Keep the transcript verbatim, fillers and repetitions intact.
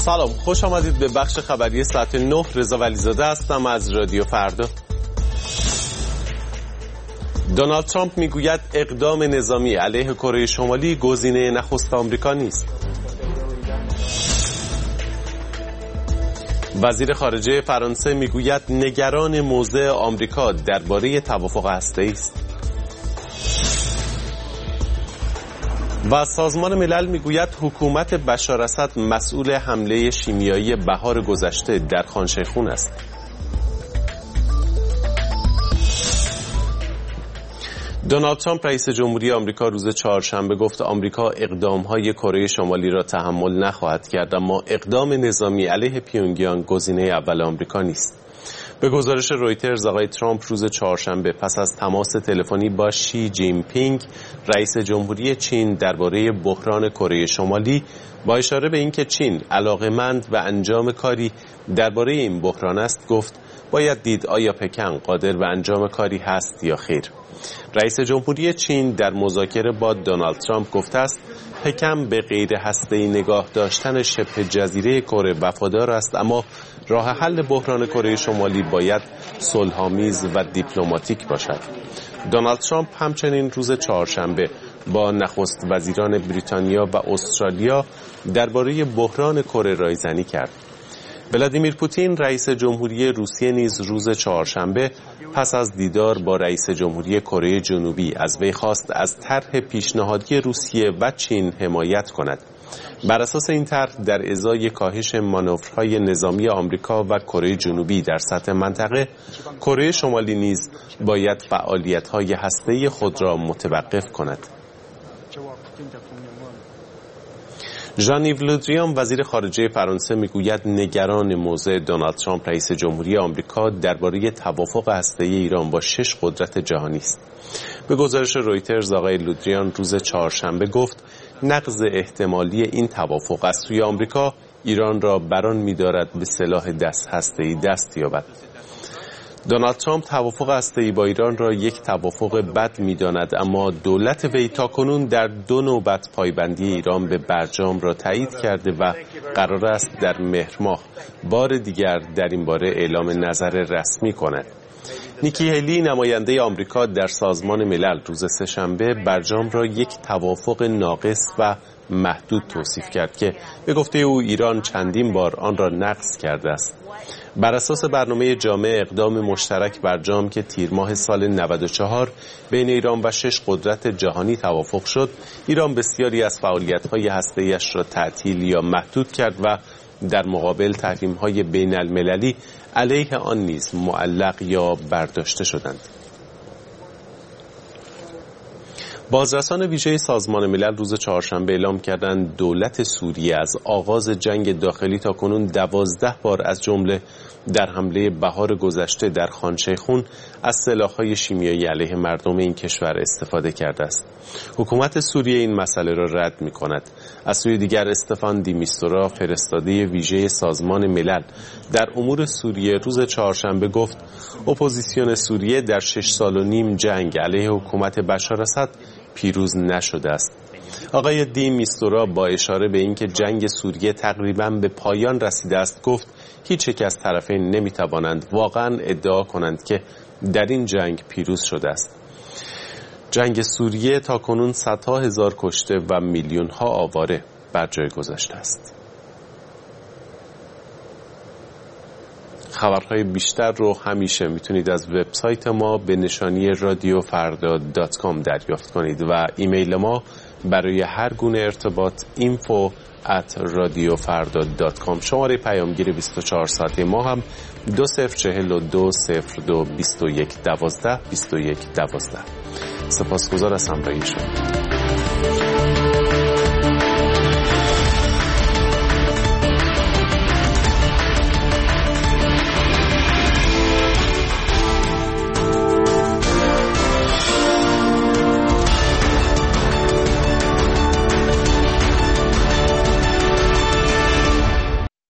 سلام، خوش آمدید به بخش خبری ساعت نه. رضا ولیزاده هستم از رادیو فردا. دونالد ترامپ میگوید اقدام نظامی علیه کره شمالی گزینه نخست آمریکا نیست. وزیر خارجه فرانسه میگوید نگران موضع آمریکا درباره توافق هسته‌ای است. و سازمان ملل میگوید حکومت بشار اسد مسئول حمله شیمیایی بهار گذشته در خان شیخون است. دونالد ترامپ رئیس جمهوری آمریکا روز چهارشنبه گفت آمریکا اقدام‌های کره شمالی را تحمل نخواهد کرد، اما اقدام نظامی علیه پیونگیانگ گزینه اول آمریکا نیست. به گزارش رویترز آقای ترامپ روز چهارشنبه پس از تماس تلفنی با شی جین پینگ رئیس جمهوری چین درباره بحران کره شمالی با اشاره به اینکه چین علاقه‌مند و انجام کاری درباره این بحران است گفت باید دید آیا پکن قادر به انجام کاری هست یا خیر. رئیس جمهوری چین در مذاکره با دونالد ترامپ گفته است پکن به غیر هسته‌ای نگاه داشتن شبه جزیره کره وفادار است، اما راه حل بحران کره شمالی باید صلح‌آمیز و دیپلماتیک باشد. دونالد ترامپ همچنین روز چهارشنبه با نخست وزیران بریتانیا و استرالیا درباره بحران کره رایزنی کرد. ولادیمیر پوتین رئیس جمهوری روسیه نیز روز چهارشنبه پس از دیدار با رئیس جمهوری کره جنوبی از وی خواست از طرح پیشنهادی روسیه و چین حمایت کند. بر اساس این طرح در ازای کاهش مانورهای نظامی آمریکا و کره جنوبی در سطح منطقه، کره شمالی نیز باید فعالیت‌های هسته‌ای خود را متوقف کند. ژان-ایو لودریان وزیر خارجه فرانسه میگوید نگران موضع دونالد ترامپ رئیس جمهوری آمریکا درباره توافق هسته‌ای ایران با شش قدرت جهانی است. به گزارش رویترز آقای لودریان روز چهارشنبه گفت نقض احتمالی این توافق از سوی آمریکا ایران را بران می‌دارد به سلاح دست هسته‌ای دست یابد. دونالد ترامپ توافق هسته‌ای با ایران را یک توافق بد می‌داند، اما دولت وی تاکنون در دو نوبت پایبندی ایران به برجام را تایید کرده و قرار است در مهر ماه بار دیگر در این باره اعلام نظر رسمی کند. نیکی هلی نماینده آمریکا در سازمان ملل روز سه‌شنبه برجام را یک توافق ناقص و محدود توصیف کرد که به گفته او ایران چندین بار آن را نقض کرده است. بر اساس برنامه جامع اقدام مشترک برجام که تیر ماه سال نود و چهار بین ایران و شش قدرت جهانی توافق شد، ایران بسیاری از فعالیت‌های هسته‌ایش را تعطیل یا محدود کرد و در مقابل تحریم‌های بین المللی علیه آن نیز معلق یا برداشته شدند. بازرسان ویژه سازمان ملل روز چهارشنبه اعلام کردند دولت سوریه از آغاز جنگ داخلی تا کنون دوازده بار از جمله در حمله بهار گذشته در خان شیخون از سلاح‌های شیمیایی علیه مردم این کشور استفاده کرده است. حکومت سوریه این مسئله را رد می‌کند. از سوی دیگر استفان دی میستورا فرستاده ویژه سازمان ملل در امور سوریه روز چهارشنبه گفت اپوزیسیون سوریه در شش سال و نیم جنگ علیه حکومت بشار اسد پیروز نشده است. آقای دی میستورا با اشاره به اینکه جنگ سوریه تقریباً به پایان رسیده است گفت هیچ یک از طرفین نمیتوانند واقعاً ادعا کنند که در این جنگ پیروز شده است. جنگ سوریه تا کنون صدها هزار کشته و میلیون ها آواره بر جای گذاشته است. خبرهای بیشتر رو همیشه میتونید از وبسایت ما به نشانی رادیو فردا دات کام دریافت کنید و ایمیل ما برای هر گونه ارتباط اینفو ات رادیو فردا دات کام. شماره پیامگیر بیست و چهار ساعته ما هم دو صفر چهل و دو صفر دو بیست و یک دوازده بیست و یک دوازده. سپاسگزار از همراهی شما.